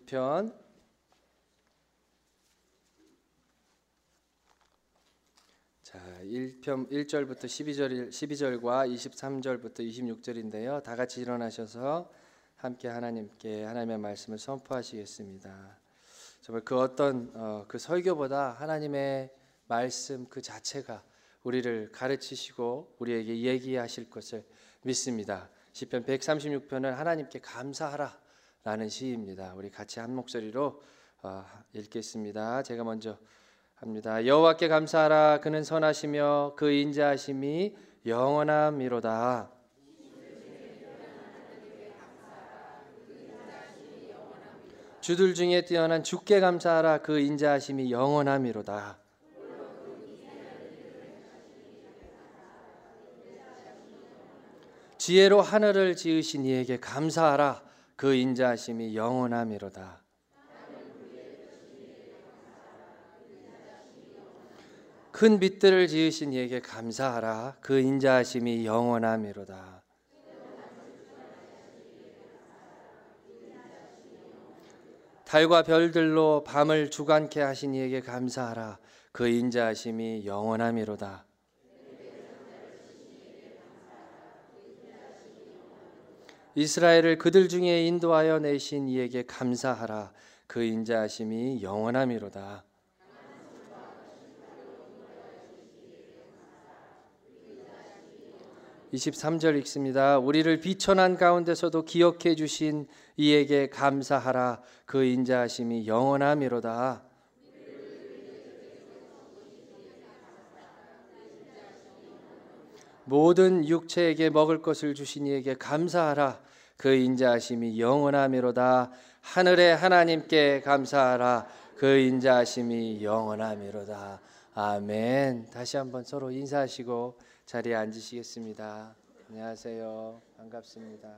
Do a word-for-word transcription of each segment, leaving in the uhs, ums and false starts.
백삼십육 편 자, 일 편 일 절부터 십이 절 십이 절과 이십삼 절부터 이십육 절인데요. 다 같이 일어나셔서 함께 하나님께 하나님의 말씀을 선포하시겠습니다. 정말 그 어떤 어, 그 설교보다 하나님의 말씀 그 자체가 우리를 가르치시고 우리에게 얘기하실 것을 믿습니다. 시편 백삼십육 편은 하나님께 감사하라 라는 시입니다. 우리 같이 한 목소리로 어, 읽겠습니다. 제가 먼저 합니다. 여호와께 감사하라. 그는 선하시며 그 인자하심이 영원함이로다. 주들 중에 뛰어난 주께 감사하라. 그 인자하심이 영원함이로다. 지혜로 하늘을 지으신 이에게 감사하라. 그 인자하심이 영원함이로다. 큰 빛들을 지으신 이에게 감사하라. 그 인자하심이 영원함이로다. 달과 별들로 밤을 주관케 하신 이에게 감사하라. 그 인자하심이 영원함이로다. 이스라엘을 그들 중에 인도하여 내신 이에게 감사하라. 그 인자하심이 영원함이로다. 이십삼 절 읽습니다. 우리를 비천한 가운데서도 기억해 주신 이에게 감사하라. 그 인자하심이 영원함이로다. 모든 육체에게 먹을 것을 주신 이에게 감사하라. 그 인자하심이 영원함이로다. 하늘의 하나님께 감사하라. 그 인자하심이 영원함이로다. 아멘. 다시 한번 서로 인사하시고 자리에 앉으시겠습니다. 안녕하세요. 반갑습니다.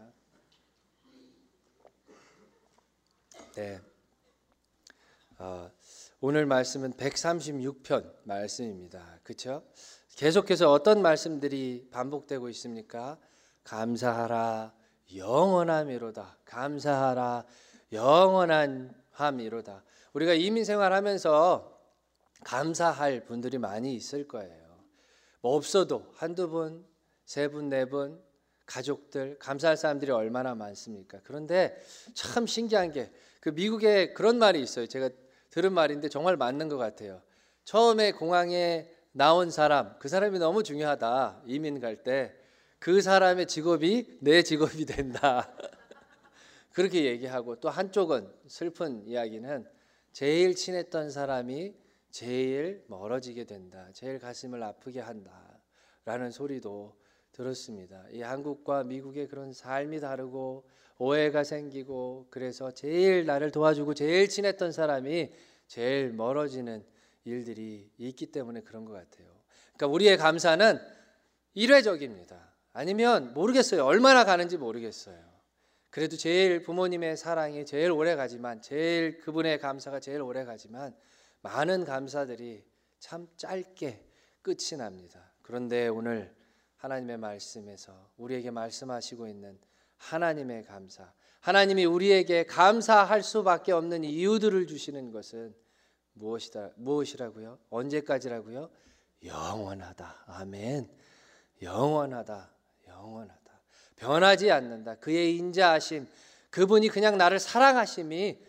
네. 어, 오늘 말씀은 백삼십육 편 말씀입니다. 그렇죠? 계속해서 어떤 말씀들이 반복되고 있습니까? 감사하라. 영원함이로다. 감사하라. 영원한 함이로다. 우리가 이민 생활하면서 감사할 분들이 많이 있을 거예요. 뭐 없어도 한두 분, 세 분, 네 분, 가족들, 감사할 사람들이 얼마나 많습니까? 그런데 참 신기한 게 그 미국에 그런 말이 있어요. 제가 들은 말인데 정말 맞는 것 같아요. 처음에 공항에 나온 사람, 그 사람이 너무 중요하다. 이민 갈 때 그 사람의 직업이 내 직업이 된다. 그렇게 얘기하고 또 한쪽은 슬픈 이야기는 제일 친했던 사람이 제일 멀어지게 된다. 제일 가슴을 아프게 한다. 라는 소리도 들었습니다. 이 한국과 미국의 그런 삶이 다르고 오해가 생기고 그래서 제일 나를 도와주고 제일 친했던 사람이 제일 멀어지는 일들이 있기 때문에 그런 것 같아요. 그러니까 우리의 감사는 일회적입니다. 아니면 모르겠어요. 얼마나 가는지 모르겠어요. 그래도 제일 부모님의 사랑이 제일 오래 가지만 제일 그분의 감사가 제일 오래 가지만 많은 감사들이 참 짧게 끝이 납니다. 그런데 오늘 하나님의 말씀에서 우리에게 말씀하시고 있는 하나님의 감사, 하나님이 우리에게 감사할 수밖에 없는 이유들을 주시는 것은 무엇이다, 무엇이라고요? 언제까지라고요? 영원하다. 아멘. 영원하다. 영원하다. 변하지 않는다. 그의 인자하심, 그분이 그냥 나를 사랑하심이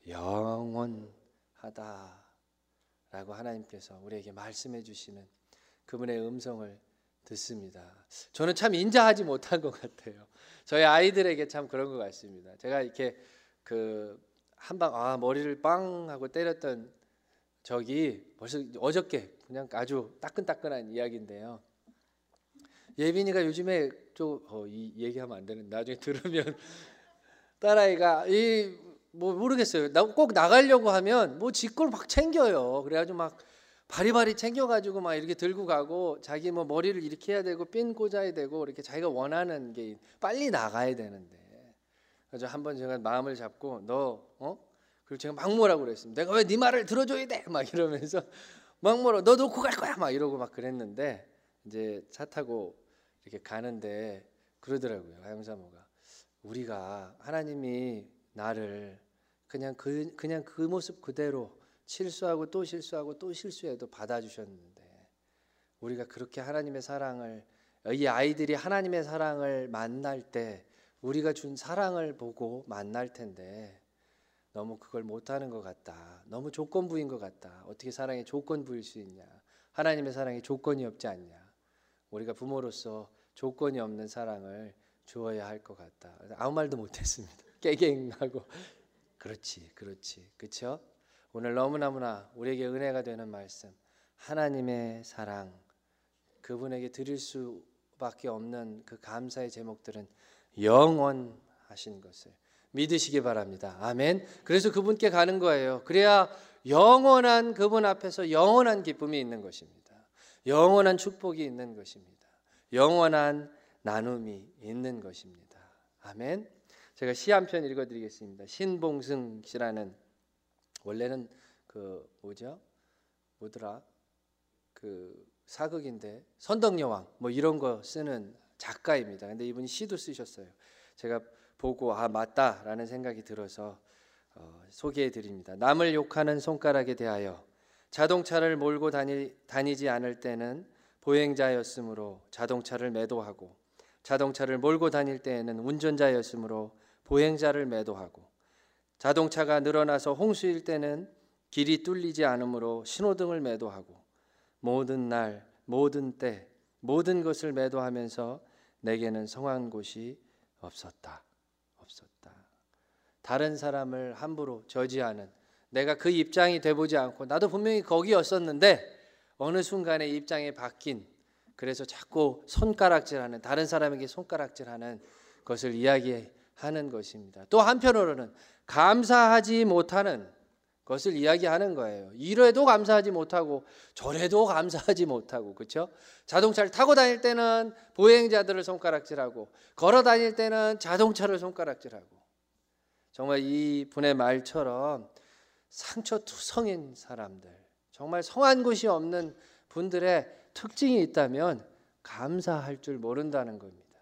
영원하다. 라고 하나님께서 우리에게 말씀해 주시는 그분의 음성을 듣습니다. 저는 참 인자하지 못한 것 같아요. 저희 아이들에게 참 그런 것 같습니다. 제가 이렇게 그 한 방 아 머리를 빵 하고 때렸던 적이 벌써 어저께 그냥 아주 따끈따끈한 이야기인데요. 예빈이가 요즘에 좀 어, 이 얘기하면 안 되는 나중에 들으면 딸아이가 이 뭐 모르겠어요. 나 꼭 나가려고 하면 뭐 지 걸 막 챙겨요. 그래가지고 막 바리바리 챙겨가지고 막 이렇게 들고 가고 자기 뭐 머리를 이렇게 해야 되고 핀 꽂아야 되고 이렇게 자기가 원하는 게 빨리 나가야 되는데 그래서 한번 제가 마음을 잡고 너 어? 그리고 제가 막 뭐라고 그랬습니다. 내가 왜 네 말을 들어줘야 돼? 막 이러면서 막 뭐라 너 놓고 갈 거야? 막 이러고 막 그랬는데 이제 차 타고 이렇게 가는데 그러더라고요. 하영사모가 우리가 하나님이 나를 그냥 그 그냥 그 모습 그대로 실수하고 또 실수하고 또 실수해도 받아주셨는데 우리가 그렇게 하나님의 사랑을 이 아이들이 하나님의 사랑을 만날 때 우리가 준 사랑을 보고 만날 텐데 너무 그걸 못하는 것 같다. 너무 조건부인 것 같다. 어떻게 사랑에 조건부일 수 있냐. 하나님의 사랑에 조건이 없지 않냐. 우리가 부모로서 조건이 없는 사랑을 주어야 할 것 같다. 아무 말도 못했습니다. 깨갱하고 그렇지 그렇지 그렇죠? 오늘 너무너무나 우리에게 은혜가 되는 말씀, 하나님의 사랑, 그분에게 드릴 수밖에 없는 그 감사의 제목들은 영원하신 것을 믿으시기 바랍니다. 아멘. 그래서 그분께 가는 거예요. 그래야 영원한 그분 앞에서 영원한 기쁨이 있는 것입니다. 영원한 축복이 있는 것입니다. 영원한 나눔이 있는 것입니다. 아멘. 제가 시 한 편 읽어드리겠습니다. 신봉승 씨라는, 원래는 그 뭐죠? 뭐더라? 그 사극인데 선덕여왕 뭐 이런 거 쓰는 작가입니다. 근데 이분이 시도 쓰셨어요. 제가 보고 아 맞다라는 생각이 들어서 어, 소개해 드립니다. 남을 욕하는 손가락에 대하여 자동차를 몰고 다니, 다니지 않을 때는 보행자였으므로 자동차를 매도하고 자동차를 몰고 다닐 때에는 운전자였으므로 보행자를 매도하고 자동차가 늘어나서 홍수일 때는 길이 뚫리지 않으므로 신호등을 매도하고 모든 날 모든 때 모든 것을 매도하면서 내게는 성한 곳이 없었다. 없었다. 다른 사람을 함부로 저지하는, 내가 그 입장이 돼보지 않고 나도 분명히 거기였었는데 어느 순간에 입장이 바뀐, 그래서 자꾸 손가락질하는, 다른 사람에게 손가락질하는 것을 이야기하는 것입니다. 또 한편으로는 감사하지 못하는 것을 이야기하는 거예요. 이래도 감사하지 못하고 저래도 감사하지 못하고, 그렇죠? 자동차를 타고 다닐 때는 보행자들을 손가락질하고 걸어 다닐 때는 자동차를 손가락질하고, 정말 이 분의 말처럼 상처투성인 사람들, 정말 성한 곳이 없는 분들의 특징이 있다면 감사할 줄 모른다는 겁니다.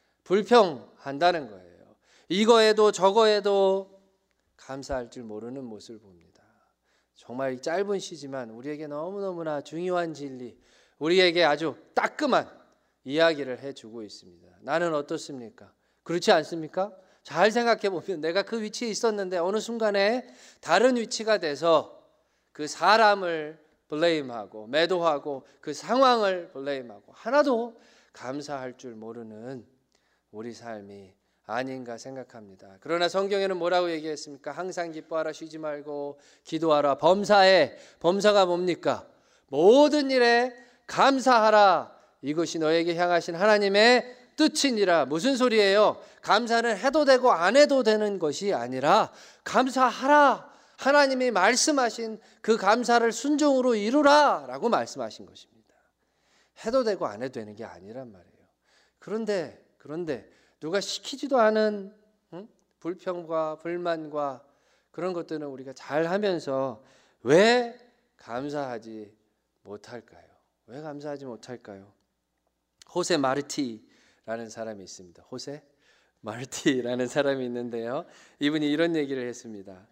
불평한다는 거예요. 이거에도 저거에도 감사할 줄 모르는 모습을 봅니다. 정말 짧은 시지만 우리에게 너무너무나 중요한 진리, 우리에게 아주 따끔한 이야기를 해주고 있습니다. 나는 어떻습니까? 그렇지 않습니까? 잘 생각해 보면 내가 그 위치에 있었는데 어느 순간에 다른 위치가 돼서 그 사람을 블레임하고 매도하고 그 상황을 블레임하고 하나도 감사할 줄 모르는 우리 삶이 아닌가 생각합니다. 그러나 성경에는 뭐라고 얘기했습니까? 항상 기뻐하라, 쉬지 말고 기도하라, 범사에, 범사가 뭡니까? 모든 일에 감사하라, 이것이 너에게 향하신 하나님의 뜻이니라. 무슨 소리예요? 감사는 해도 되고 안 해도 되는 것이 아니라 감사하라, 하나님이 말씀하신 그 감사를 순종으로 이루라 라고 말씀하신 것입니다. 해도 되고 안 해도 되는 게 아니란 말이에요. 그런데 그런데 누가 시키지도 않은 응? 불평과 불만과 그런 것들은 우리가 잘 하면서 왜 감사하지 못할까요? 왜 감사하지 못할까요? 호세 마르티라는 사람이 있습니다. 호세 마르티라는 사람이 있는데요. 이분이 이런 얘기를 했습니다.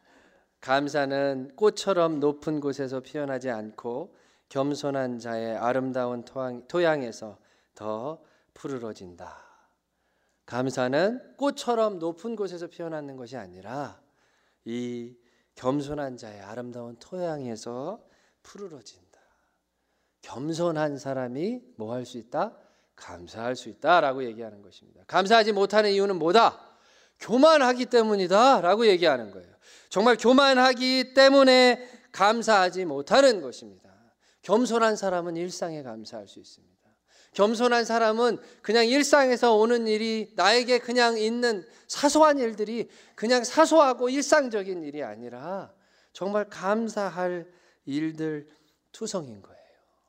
감사는 꽃처럼 높은 곳에서 피어나지 않고 겸손한 자의 아름다운 토양, 토양에서 더 푸르러진다. 감사는 꽃처럼 높은 곳에서 피어나는 것이 아니라 이 겸손한 자의 아름다운 토양에서 푸르러진다. 겸손한 사람이 뭐 할 수 있다? 감사할 수 있다라고 얘기하는 것입니다. 감사하지 못하는 이유는 뭐다? 교만하기 때문이다 라고 얘기하는 거예요. 정말 교만하기 때문에 감사하지 못하는 것입니다. 겸손한 사람은 일상에 감사할 수 있습니다. 겸손한 사람은 그냥 일상에서 오는 일이, 나에게 그냥 있는 사소한 일들이 그냥 사소하고 일상적인 일이 아니라 정말 감사할 일들 투성인 거예요.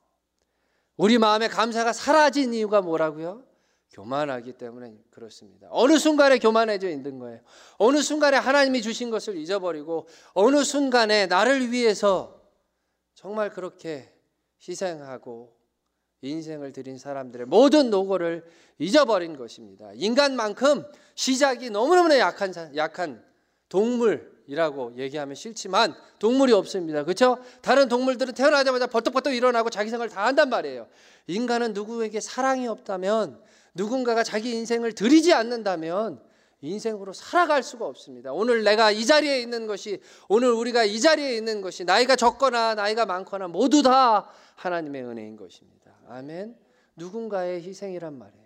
우리 마음에 감사가 사라진 이유가 뭐라고요? 교만하기 때문에 그렇습니다. 어느 순간에 교만해져 있는 거예요. 어느 순간에 하나님이 주신 것을 잊어버리고 어느 순간에 나를 위해서 정말 그렇게 희생하고 인생을 드린 사람들의 모든 노고를 잊어버린 것입니다. 인간만큼 시작이 너무너무나 약한, 약한 동물, 동물이라고 얘기하면 싫지만 동물이 없습니다. 그렇죠? 다른 동물들은 태어나자마자 버떡버떡 일어나고 자기 생활을 다 한단 말이에요. 인간은 누구에게 사랑이 없다면, 누군가가 자기 인생을 들이지 않는다면 인생으로 살아갈 수가 없습니다. 오늘 내가 이 자리에 있는 것이, 오늘 우리가 이 자리에 있는 것이, 나이가 적거나 나이가 많거나 모두 다 하나님의 은혜인 것입니다. 아멘. 누군가의 희생이란 말이에요.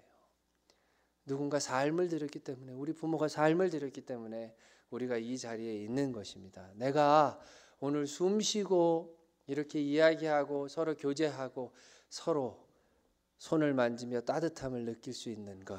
누군가 삶을 드렸기 때문에, 우리 부모가 삶을 드렸기 때문에 우리가 이 자리에 있는 것입니다. 내가 오늘 숨 쉬고 이렇게 이야기하고 서로 교제하고 서로 손을 만지며 따뜻함을 느낄 수 있는 것,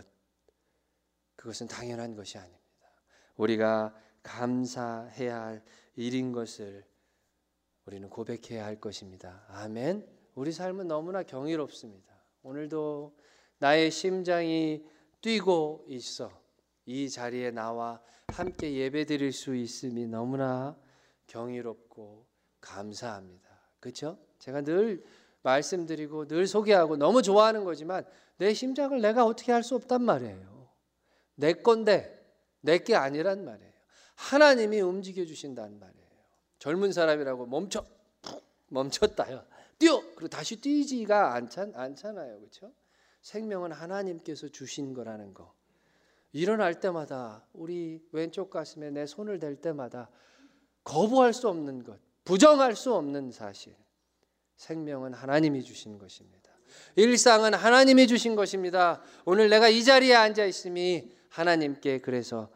그것은 당연한 것이 아닙니다. 우리가 감사해야 할 일인 것을 우리는 고백해야 할 것입니다. 아멘. 우리 삶은 너무나 경이롭습니다. 오늘도 나의 심장이 뛰고 있어 이 자리에 나와 함께 예배드릴 수 있음이 너무나 경이롭고 감사합니다. 그렇죠? 제가 늘 말씀드리고 늘 소개하고 너무 좋아하는 거지만 내 심장을 내가 어떻게 할 수 없단 말이에요. 내 건데 내 게 아니란 말이에요. 하나님이 움직여 주신다는 말이에요. 젊은 사람이라고 멈춰, 푹 멈췄다요. 뛰어! 그리고 다시 뛰지가 않잖, 않잖아요. 그렇죠? 생명은 하나님께서 주신 거라는 거. 일어날 때마다 우리 왼쪽 가슴에 내 손을 댈 때마다 거부할 수 없는 것, 부정할 수 없는 사실. 생명은 하나님이 주신 것입니다. 일상은 하나님이 주신 것입니다. 오늘 내가 이 자리에 앉아 있음이 하나님께 그래서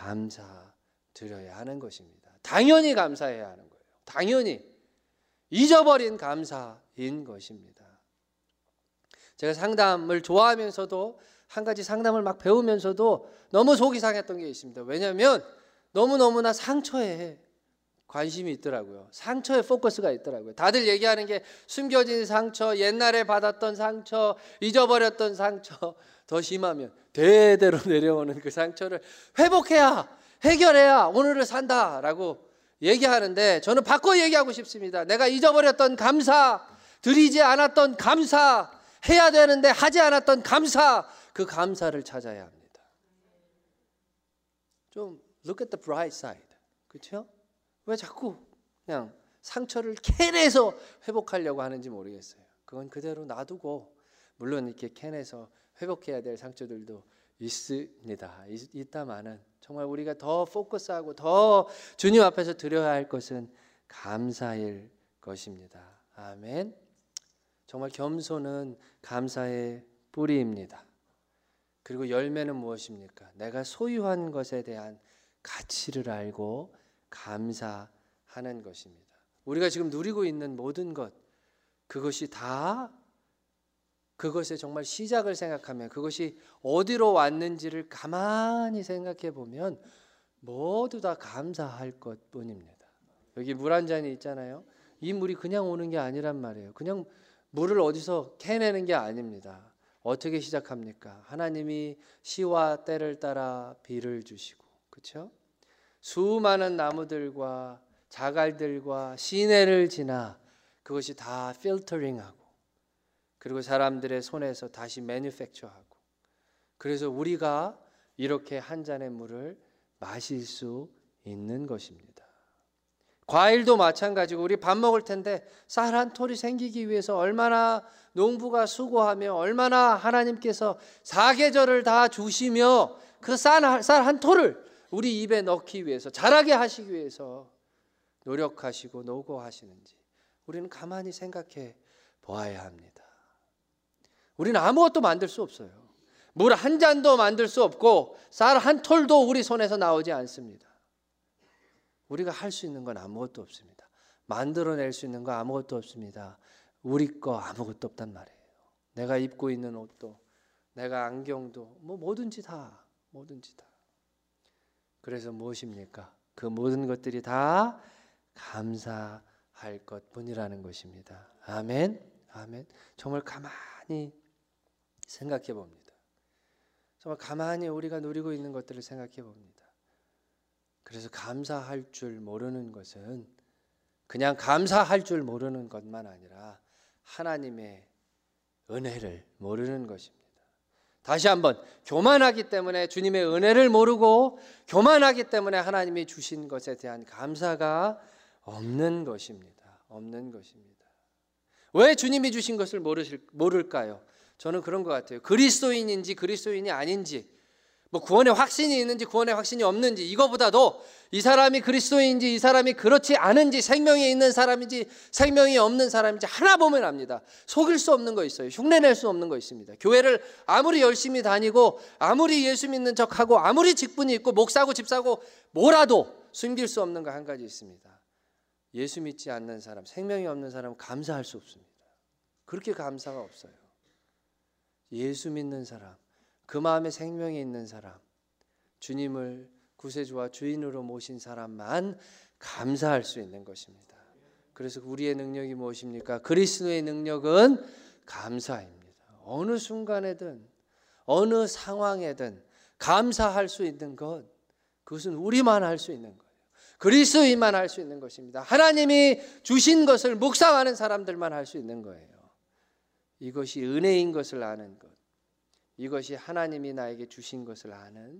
감사드려야 하는 것입니다. 당연히 감사해야 하는 거예요. 당연히 잊어버린 감사인 것입니다. 제가 상담을 좋아하면서도 한 가지 상담을 막 배우면서도 너무 속이 상했던 게 있습니다. 왜냐하면 너무너무나 상처에 관심이 있더라고요. 상처에 포커스가 있더라고요. 다들 얘기하는 게 숨겨진 상처, 옛날에 받았던 상처, 잊어버렸던 상처, 더 심하면 대대로 내려오는 그 상처를 회복해야, 해결해야 오늘을 산다라고 얘기하는데 저는 바꿔 얘기하고 싶습니다. 내가 잊어버렸던 감사, 드리지 않았던 감사, 해야 되는데 하지 않았던 감사, 그 감사를 찾아야 합니다. 좀 look at the bright side. 그렇죠? 왜 자꾸 그냥 상처를 캐내서 회복하려고 하는지 모르겠어요. 그건 그대로 놔두고, 물론 이렇게 캐내서 회복해야 될 상처들도 있습니다. 있, 있다마는 정말 우리가 더 포커스하고 더 주님 앞에서 드려야 할 것은 감사일 것입니다. 아멘. 정말 겸손은 감사의 뿌리입니다. 그리고 열매는 무엇입니까? 내가 소유한 것에 대한 가치를 알고 감사하는 것입니다. 우리가 지금 누리고 있는 모든 것, 그것이 다 그것의 정말 시작을 생각하면, 그것이 어디로 왔는지를 가만히 생각해 보면 모두 다 감사할 것뿐입니다. 여기 물 한 잔이 있잖아요. 이 물이 그냥 오는 게 아니란 말이에요. 그냥 물을 어디서 캐내는 게 아닙니다. 어떻게 시작합니까? 하나님이 시와 때를 따라 비를 주시고, 그렇죠? 수많은 나무들과 자갈들과 시내를 지나 그것이 다 필터링하고, 그리고 사람들의 손에서 다시 매뉴팩처하고, 그래서 우리가 이렇게 한 잔의 물을 마실 수 있는 것입니다. 과일도 마찬가지고, 우리 밥 먹을 텐데 쌀 한 톨이 생기기 위해서 얼마나 농부가 수고하며, 얼마나 하나님께서 사계절을 다 주시며 그 쌀 한 톨을 우리 입에 넣기 위해서, 자라게 하시기 위해서 노력하시고 노고하시는지 우리는 가만히 생각해 보아야 합니다. 우리는 아무것도 만들 수 없어요. 물 한 잔도 만들 수 없고 쌀 한 톨도 우리 손에서 나오지 않습니다. 우리가 할 수 있는 건 아무것도 없습니다. 만들어낼 수 있는 거 아무것도 없습니다. 우리 거 아무것도 없단 말이에요. 내가 입고 있는 옷도, 내가 안경도, 뭐 뭐든지 다, 뭐든지 다. 그래서 무엇입니까? 그 모든 것들이 다 감사할 것뿐이라는 것입니다. 아멘. 아멘. 정말 가만히 생각해 봅니다. 정말 가만히 우리가 누리고 있는 것들을 생각해 봅니다. 그래서 감사할 줄 모르는 것은 그냥 감사할 줄 모르는 것만 아니라 하나님의 은혜를 모르는 것입니다. 다시 한번, 교만하기 때문에 주님의 은혜를 모르고 교만하기 때문에 하나님이 주신 것에 대한 감사가 없는 것입니다. 없는 것입니다. 왜 주님이 주신 것을 모르실, 모를까요? 저는 그런 것 같아요. 그리스도인인지 그리스도인이 아닌지, 뭐 구원의 확신이 있는지 구원의 확신이 없는지, 이거보다도 이 사람이 그리스도인인지 이 사람이 그렇지 않은지, 생명이 있는 사람인지 생명이 없는 사람인지 하나 보면 압니다. 속일 수 없는 거 있어요. 흉내낼 수 없는 거 있습니다. 교회를 아무리 열심히 다니고 아무리 예수 믿는 척하고 아무리 직분이 있고 목사고 집사고 뭐라도 숨길 수 없는 거 한 가지 있습니다. 예수 믿지 않는 사람, 생명이 없는 사람은 감사할 수 없습니다. 그렇게 감사가 없어요. 예수 믿는 사람, 그 마음에 생명이 있는 사람, 주님을 구세주와 주인으로 모신 사람만 감사할 수 있는 것입니다. 그래서 우리의 능력이 무엇입니까? 그리스도의 능력은 감사입니다. 어느 순간에든 어느 상황에든 감사할 수 있는 것, 그것은 우리만 할 수 있는 거예요. 그리스도인만 할 수 있는 것입니다. 하나님이 주신 것을 묵상하는 사람들만 할 수 있는 거예요. 이것이 은혜인 것을 아는 것, 이것이 하나님이 나에게 주신 것을 아는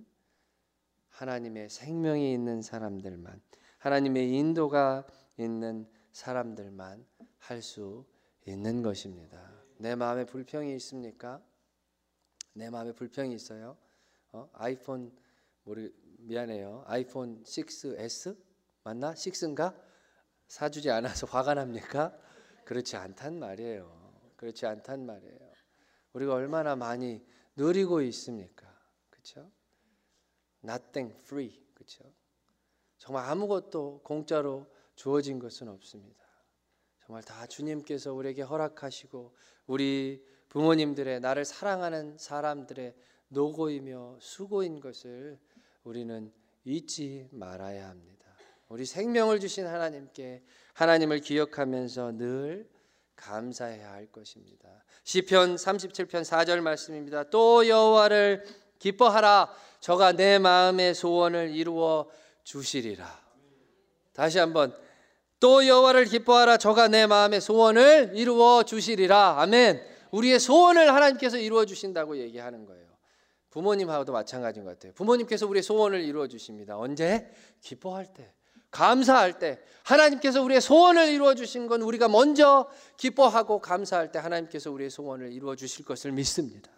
하나님의 생명이 있는 사람들만, 하나님의 인도가 있는 사람들만 할 수 있는 것입니다. 내 마음에 불평이 있습니까? 내 마음에 불평이 있어요? 어? 아이폰 모르 미안해요. 아이폰 식스 에스 맞나? 식스인가? 사주지 않아서 화가 납니까? 그렇지 않단 말이에요. 그렇지 않단 말이에요. 우리가 얼마나 많이 누리고 있습니까? 그렇죠? Nothing free, 그렇죠? 정말 아무것도 공짜로 주어진 것은 없습니다. 정말 다 주님께서 우리에게 허락하시고 우리 부모님들의, 나를 사랑하는 사람들의 노고이며 수고인 것을 우리는 잊지 말아야 합니다. 우리 생명을 주신 하나님께 하나님을 기억하면서 늘 감사해야 할 것입니다. 시편 삼십칠 편 사 절 말씀입니다. 또 여호와를 기뻐하라. 저가 내 마음의 소원을 이루어 주시리라. 다시 한번, 또 여호와를 기뻐하라. 저가 내 마음의 소원을 이루어 주시리라. 아멘. 우리의 소원을 하나님께서 이루어 주신다고 얘기하는 거예요. 부모님하고도 마찬가지인 것 같아요. 부모님께서 우리의 소원을 이루어 주십니다. 언제? 기뻐할 때, 감사할 때. 하나님께서 우리의 소원을 이루어 주신 건 우리가 먼저 기뻐하고 감사할 때 하나님께서 우리의 소원을 이루어 주실 것을 믿습니다.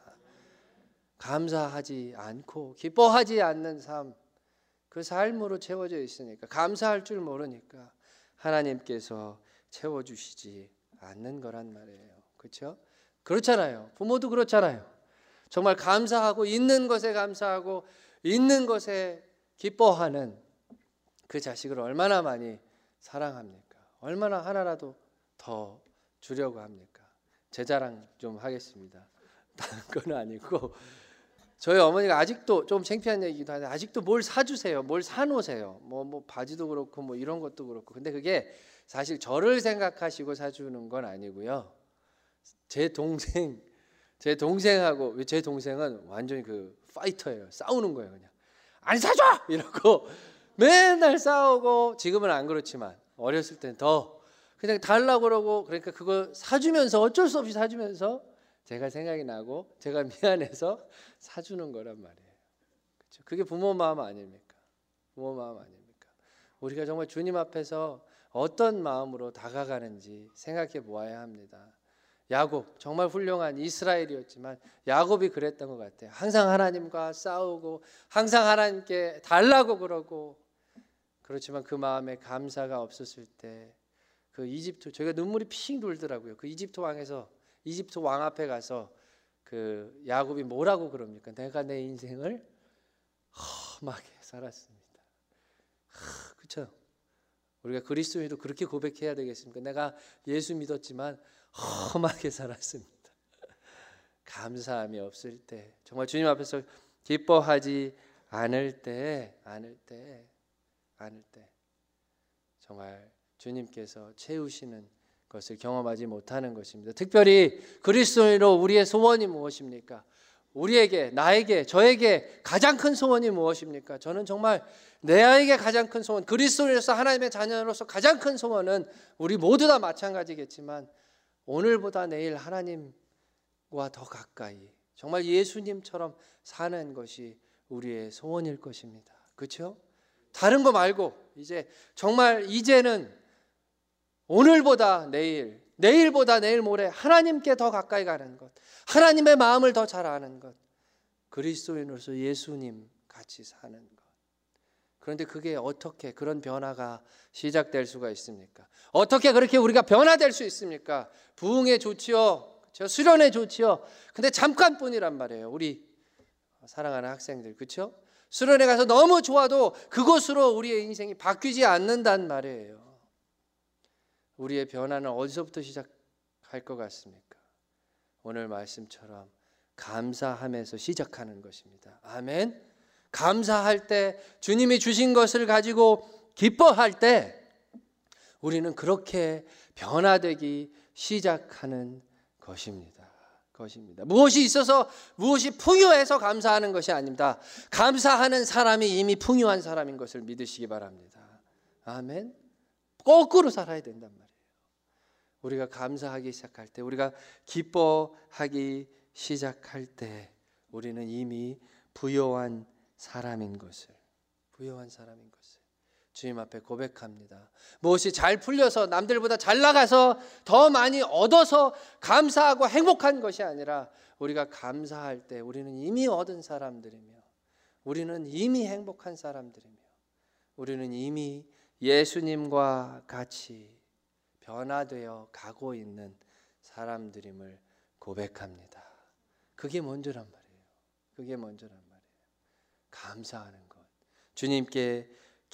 감사하지 않고 기뻐하지 않는 삶, 그 삶으로 채워져 있으니까, 감사할 줄 모르니까 하나님께서 채워주시지 않는 거란 말이에요. 그렇죠? 그렇잖아요. 부모도 그렇잖아요. 정말 감사하고 있는 것에 감사하고 있는 것에 기뻐하는 그 자식을 얼마나 많이 사랑합니까? 얼마나 하나라도 더 주려고 합니까? 제 자랑 좀 하겠습니다. 다른 건 아니고, 저희 어머니가 아직도, 좀 창피한 얘기도 한데 아직도 뭘 사주세요. 뭘 사놓으세요. 뭐, 뭐 바지도 그렇고 뭐 이런 것도 그렇고. 근데 그게 사실 저를 생각하시고 사주는 건 아니고요. 제 동생, 제 동생하고, 제 동생은 완전히 그 파이터예요. 싸우는 거예요. 그냥 안 사줘! 이러고 맨날 싸우고, 지금은 안 그렇지만 어렸을 때는 더 그냥 달라고 그러고, 그러니까 그거 사주면서, 어쩔 수 없이 사주면서 제가 생각이 나고 제가 미안해서 사주는 거란 말이에요. 그렇죠? 그게 부모 마음 아닙니까? 부모 마음 아닙니까? 우리가 정말 주님 앞에서 어떤 마음으로 다가가는지 생각해 보아야 합니다. 야곱, 정말 훌륭한 이스라엘이었지만 야곱이 그랬던 것 같아요. 항상 하나님과 싸우고 항상 하나님께 달라고 그러고, 그렇지만 그 마음에 감사가 없었을 때 그 이집트, 저희가 눈물이 핑 돌더라고요. 그 이집트 왕에서, 이집트 왕 앞에 가서 그 야곱이 뭐라고 그럽니까? 내가 내 인생을 험하게 살았습니다. 그렇죠? 우리가 그리스도인도 그렇게 고백해야 되겠습니까? 내가 예수 믿었지만 험하게 살았습니다. 감사함이 없을 때, 정말 주님 앞에서 기뻐하지 않을 때, 않을 때, 않을 때, 정말 주님께서 채우시는 것을 경험하지 못하는 것입니다. 특별히 그리스도인으로 우리의 소원이 무엇입니까? 우리에게, 나에게, 저에게 가장 큰 소원이 무엇입니까? 저는 정말 내에게 가장 큰 소원, 그리스도인으로서 하나님의 자녀로서 가장 큰 소원은, 우리 모두 다 마찬가지겠지만 오늘보다 내일 하나님과 더 가까이, 정말 예수님처럼 사는 것이 우리의 소원일 것입니다. 그렇죠? 다른 거 말고 이제 정말 이제는 오늘보다 내일, 내일보다 내일 모레 하나님께 더 가까이 가는 것, 하나님의 마음을 더 잘 아는 것, 그리스도인으로서 예수님 같이 사는 것. 그런데 그게 어떻게 그런 변화가 시작될 수가 있습니까? 어떻게 그렇게 우리가 변화될 수 있습니까? 부흥에 좋지요, 그렇죠? 수련에 좋지요. 근데 잠깐뿐이란 말이에요. 우리 사랑하는 학생들, 그렇죠? 수련회 가서 너무 좋아도 그것으로 우리의 인생이 바뀌지 않는단 말이에요. 우리의 변화는 어디서부터 시작할 것 같습니까? 오늘 말씀처럼 감사함에서 시작하는 것입니다. 아멘. 감사할 때, 주님이 주신 것을 가지고 기뻐할 때 우리는 그렇게 변화되기 시작하는 것입니다. 것입니다. 무엇이 있어서, 무엇이 풍요해서 감사하는 것이 아닙니다. 감사하는 사람이 이미 풍요한 사람인 것을 믿으시기 바랍니다. 아멘. 거꾸로 살아야 된단 말이에요. 우리가 감사하기 시작할 때, 우리가 기뻐하기 시작할 때 우리는 이미 부요한 사람인 것을, 부요한 사람인 것을 주님 앞에 고백합니다. 무엇이 잘 풀려서, 남들보다 잘 나가서, 더 많이 얻어서 감사하고 행복한 것이 아니라 우리가 감사할 때 우리는 이미 얻은 사람들이며, 우리는 이미 행복한 사람들이며, 우리는 이미 예수님과 같이 변화되어 가고 있는 사람들임을 고백합니다. 그게 먼저란 말이에요. 그게 먼저란 말이에요. 감사하는 것, 주님께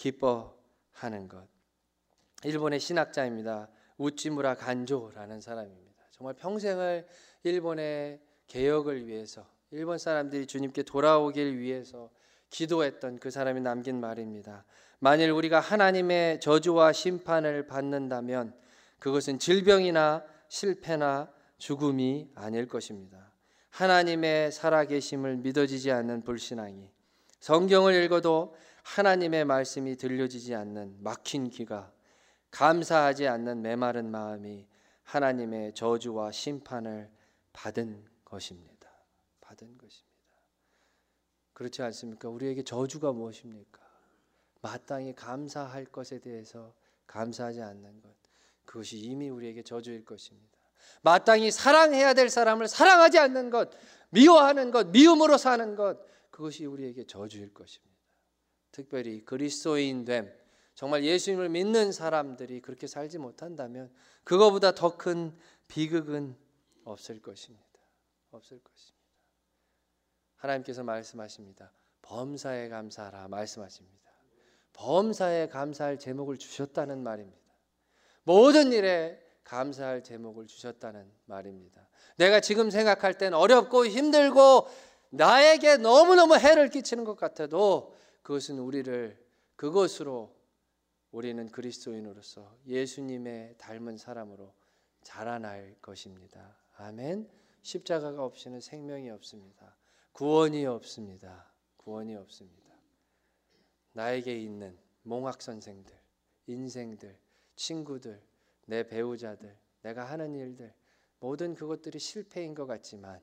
기뻐하는 것. 일본의 신학자입니다. 우찌무라 간조라는 사람입니다. 정말 평생을 일본의 개혁을 위해서, 일본 사람들이 주님께 돌아오길 위해서 기도했던 그 사람이 남긴 말입니다. 만일 우리가 하나님의 저주와 심판을 받는다면 그것은 질병이나 실패나 죽음이 아닐 것입니다. 하나님의 살아계심을 믿어지지 않는 불신앙이, 성경을 읽어도 하나님의 말씀이 들려지지 않는 막힌 귀가, 감사하지 않는 메마른 마음이 하나님의 저주와 심판을 받은 것입니다. 받은 것입니다. 그렇지 않습니까? 우리에게 저주가 무엇입니까? 마땅히 감사할 것에 대해서 감사하지 않는 것, 그것이 이미 우리에게 저주일 것입니다. 마땅히 사랑해야 될 사람을 사랑하지 않는 것, 미워하는 것, 미움으로 사는 것, 그것이 우리에게 저주일 것입니다. 특별히 그리스도인됨, 정말 예수님을 믿는 사람들이 그렇게 살지 못한다면 그거보다 더 큰 비극은 없을 것입니다. 없을 것입니다. 하나님께서 말씀하십니다. 범사에 감사하라 말씀하십니다. 범사에 감사할 제목을 주셨다는 말입니다. 모든 일에 감사할 제목을 주셨다는 말입니다. 내가 지금 생각할 땐 어렵고 힘들고 나에게 너무너무 해를 끼치는 것 같아도 그것은 우리를, 그것으로 우리는 그리스도인으로서 예수님의 닮은 사람으로 자라날 것입니다. 아멘. 십자가가 없이는 생명이 없습니다. 구원이 없습니다. 구원이 없습니다. 나에게 있는 몽학 선생들, 인생들, 친구들, 내 배우자들, 내가 하는 일들, 모든 그것들이 실패인 것 같지만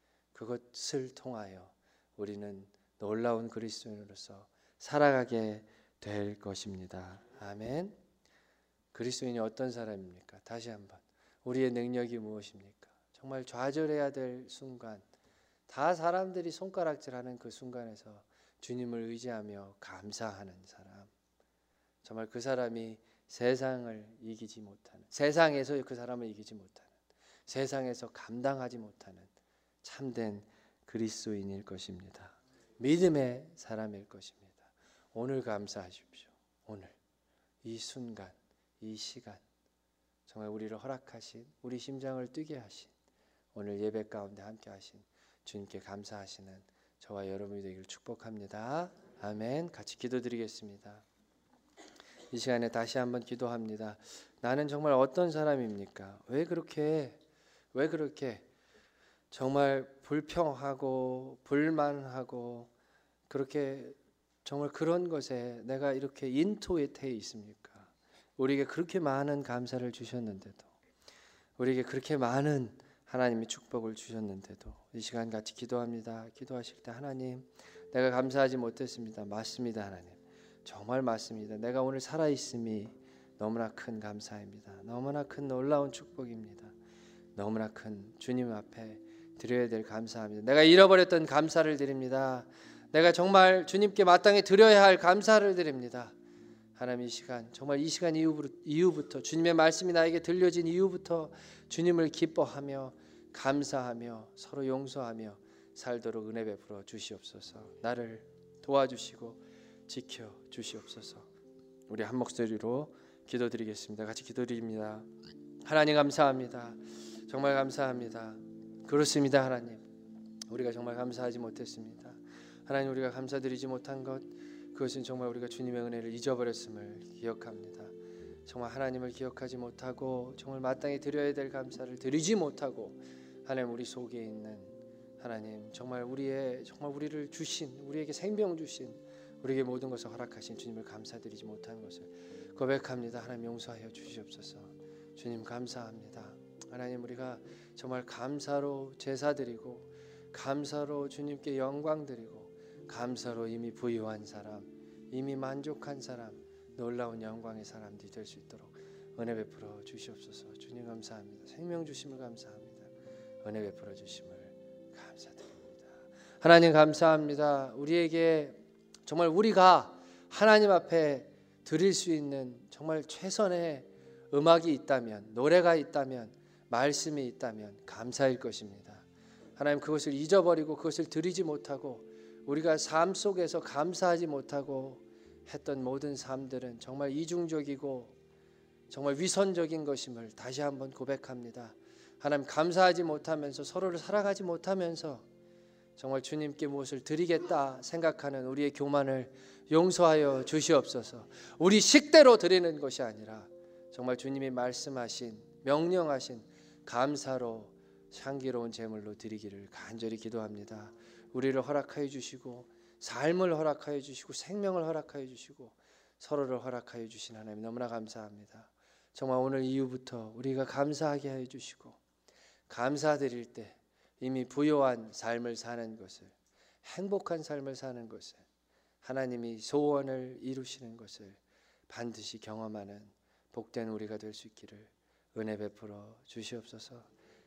그것을 통하여 우리는 놀라운 그리스도인으로서 살아가게 될 것입니다. 아멘. 그리스도인이 어떤 사람입니까? 다시 한번, 우리의 능력이 무엇입니까? 정말 좌절해야 될 순간, 다 사람들이 손가락질하는 그 순간에서 주님을 의지하며 감사하는 사람, 정말 그 사람이 세상을 이기지 못하는, 세상에서 그 사람을 이기지 못하는, 세상에서 감당하지 못하는 참된 그리스도인일 것입니다. 믿음의 사람일 것입니다. 오늘 감사하십시오. 오늘 이 순간, 이 시간, 정말 우리를 허락하신, 우리 심장을 뛰게 하신, 오늘 예배 가운데 함께 하신 주님께 감사하시는 저와 여러분이 되기를 축복합니다. 아멘. 같이 기도드리겠습니다. 이 시간에 다시 한번 기도합니다. 나는 정말 어떤 사람입니까? 왜 그렇게 왜 그렇게 정말 불평하고 불만하고 그렇게 정말 그런 것에 내가 이렇게 인토에 있습니까? 우리에게 그렇게 많은 감사를 주셨는데도, 우리에게 그렇게 많은 하나님이 축복을 주셨는데도 이 시간 같이 기도합니다. 기도하실 때 하나님, 내가 감사하지 못했습니다. 맞습니다. 하나님, 정말 맞습니다. 내가 오늘 살아있음이 너무나 큰 감사입니다. 너무나 큰 놀라운 축복입니다. 너무나 큰 주님 앞에 드려야 될 감사합니다. 내가 잃어버렸던 감사를 드립니다. 내가 정말 주님께 마땅히 드려야 할 감사를 드립니다. 하나님, 이 시간 정말 이 시간 이후부터 주님의 말씀이 나에게 들려진 이후부터 주님을 기뻐하며 감사하며 서로 용서하며 살도록 은혜 베풀어 주시옵소서. 나를 도와주시고 지켜 주시옵소서. 우리 한 목소리로 기도드리겠습니다. 같이 기도드립니다. 하나님 감사합니다. 정말 감사합니다. 그렇습니다. 하나님, 우리가 정말 감사하지 못했습니다. 하나님, 우리가 감사드리지 못한 것, 그것은 정말 우리가 주님의 은혜를 잊어버렸음을 기억합니다. 정말 하나님을 기억하지 못하고 정말 마땅히 드려야 될 감사를 드리지 못하고 하나님, 우리 속에 있는 하나님, 정말 우리의 정말 우리를 주신, 우리에게 생명 주신, 우리에게 모든 것을 허락하신 주님을 감사드리지 못한 것을 고백합니다. 하나님, 용서하여 주시옵소서. 주님 감사합니다. 하나님, 우리가 정말 감사로 제사드리고 감사로 주님께 영광 드리고 감사로 이미 부유한 사람, 이미 만족한 사람, 놀라운 영광의 사람들이 될 수 있도록 은혜 베풀어 주시옵소서. 주님 감사합니다. 생명 주심을 감사합니다. 은혜 베풀어 주심을 감사드립니다. 하나님 감사합니다. 우리에게 정말 우리가 하나님 앞에 드릴 수 있는 정말 최선의 음악이 있다면, 노래가 있다면, 말씀이 있다면 감사일 것입니다. 하나님, 그것을 잊어버리고 그것을 드리지 못하고 우리가 삶 속에서 감사하지 못하고 했던 모든 삶들은 정말 이중적이고 정말 위선적인 것임을 다시 한번 고백합니다. 하나님, 감사하지 못하면서 서로를 사랑하지 못하면서 정말 주님께 무엇을 드리겠다 생각하는 우리의 교만을 용서하여 주시옵소서. 우리 식대로 드리는 것이 아니라 정말 주님이 말씀하신, 명령하신 감사로 향기로운 제물로 드리기를 간절히 기도합니다. 우리를 허락하여 주시고 삶을 허락하여 주시고 생명을 허락하여 주시고 서로를 허락하여 주신 하나님, 너무나 감사합니다. 정말 오늘 이후부터 우리가 감사하게 하여 주시고 감사드릴 때 이미 부요한 삶을 사는 것을, 행복한 삶을 사는 것을, 하나님이 소원을 이루시는 것을 반드시 경험하는 복된 우리가 될 수 있기를 은혜 베풀어 주시옵소서.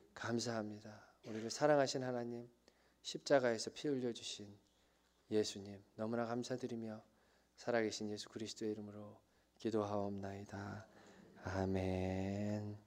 감사합니다. 우리를 사랑하신 하나님, 십자가에서 피 흘려 주신 예수님, 너무나 감사드리며 살아계신 예수 그리스도의 이름으로 기도하옵나이다. 아멘.